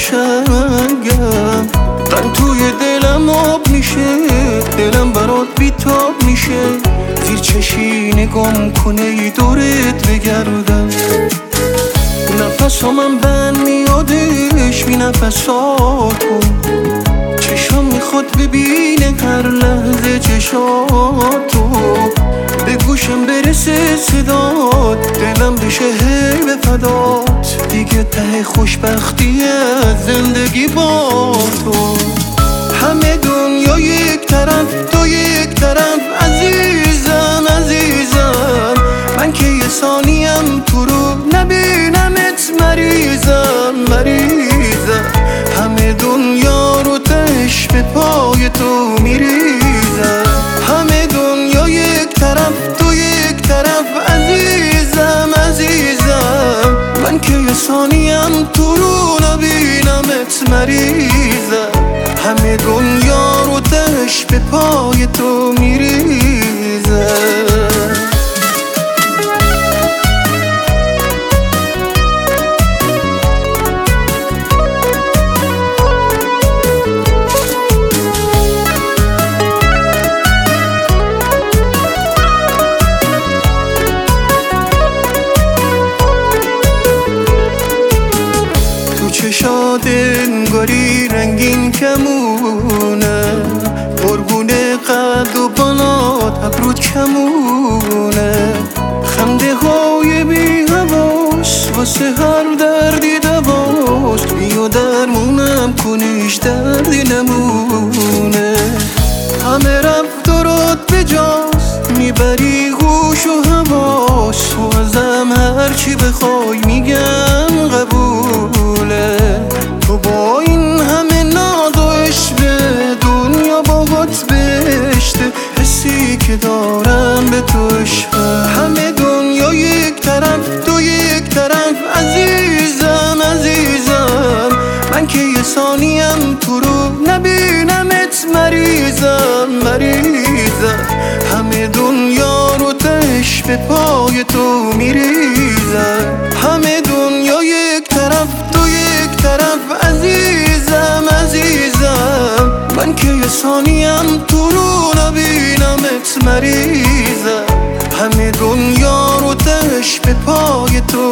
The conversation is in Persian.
قشنگم، غم توی دلم آب میشه، دلم برات بیتاب میشه. زیر چشی نگام کنه ای دورت بگردم، نفسامم بند میادش بی نفساتو، چشم میخواد ببینه هر لحظه چشاتو. به گوشم برسه صدات، دلم بشه هی به فدات، دیگه ته خوشبختی از زندگی با تو. همه دنیا یک طرف، تو یک طرف، عزیزم عزیزم. من که یه ثانیم تو رو نبینمت مریضم مریضم. همه دنیا رو تش به پای تو میریزم. همه دنیا یک طرف، تو یک طرف، عزیزم عزیزم. من که یه ثانیم تو رو نبینمت مریضم. همه دنیا رو تش به پای تو میریزم. چشات انگاری رنگین کمونه، قربون قد و بانات ابرود کمونه. خنده های بی حواس واسه هر دردی دواست، بیا درمونم کنیش دردی نمونه. همه رفتارات به جاست، میبری گوش و حواس، تو ازم هرچی بخوای میگم قبوله. تو با این همه ناز و عشق دنیا باهات بهشته، حسی که دارم به تو عشقه. همه دنیا یک طرف، تو یک طرف، عزیزم عزیزم. من که یه ثانیم تو رو نبینمت مریضم مریضم. همه دنیا رو تش به پای تو میریزم. همه دنیا یک طرف، تو یک طرف، عزیزم عزیزم. من که یه ثانیم تو رو نبینمت مریضم. همه دنیا رو تش به پای تو